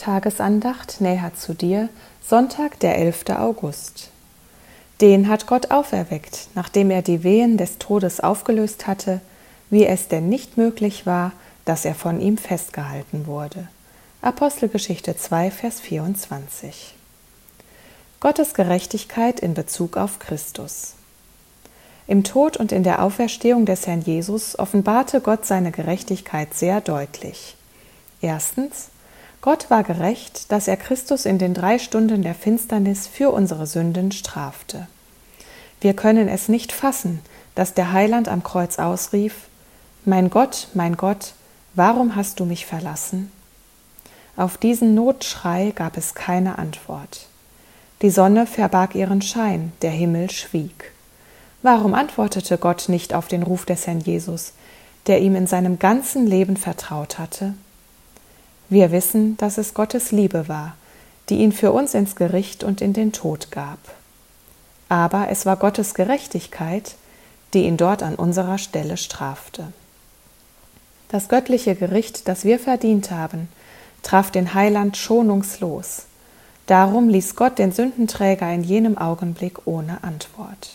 Tagesandacht näher zu dir, Sonntag, der 11. August. Den hat Gott auferweckt, nachdem er die Wehen des Todes aufgelöst hatte, wie es denn nicht möglich war, dass er von ihm festgehalten wurde. Apostelgeschichte 2, Vers 24. Gottes Gerechtigkeit in Bezug auf Christus. Im Tod und in der Auferstehung des Herrn Jesus offenbarte Gott seine Gerechtigkeit sehr deutlich. Erstens: Gott war gerecht, dass er Christus in den 3 Stunden der Finsternis für unsere Sünden strafte. Wir können es nicht fassen, dass der Heiland am Kreuz ausrief: mein Gott, warum hast du mich verlassen? Auf diesen Notschrei gab es keine Antwort. Die Sonne verbarg ihren Schein, der Himmel schwieg. Warum antwortete Gott nicht auf den Ruf des Herrn Jesus, der ihm in seinem ganzen Leben vertraut hatte? Wir wissen, dass es Gottes Liebe war, die ihn für uns ins Gericht und in den Tod gab. Aber es war Gottes Gerechtigkeit, die ihn dort an unserer Stelle strafte. Das göttliche Gericht, das wir verdient haben, traf den Heiland schonungslos. Darum ließ Gott den Sündenträger in jenem Augenblick ohne Antwort.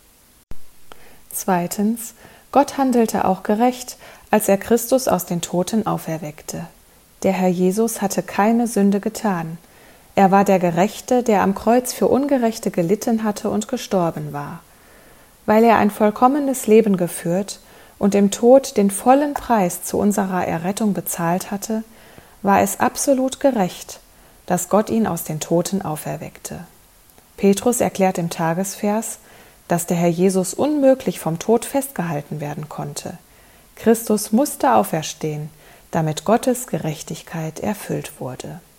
Zweitens: Gott handelte auch gerecht, als er Christus aus den Toten auferweckte. Der Herr Jesus hatte keine Sünde getan. Er war der Gerechte, der am Kreuz für Ungerechte gelitten hatte und gestorben war. Weil er ein vollkommenes Leben geführt und im Tod den vollen Preis zu unserer Errettung bezahlt hatte, war es absolut gerecht, dass Gott ihn aus den Toten auferweckte. Petrus erklärt im Tagesvers, dass der Herr Jesus unmöglich vom Tod festgehalten werden konnte. Christus musste auferstehen, damit Gottes Gerechtigkeit erfüllt wurde.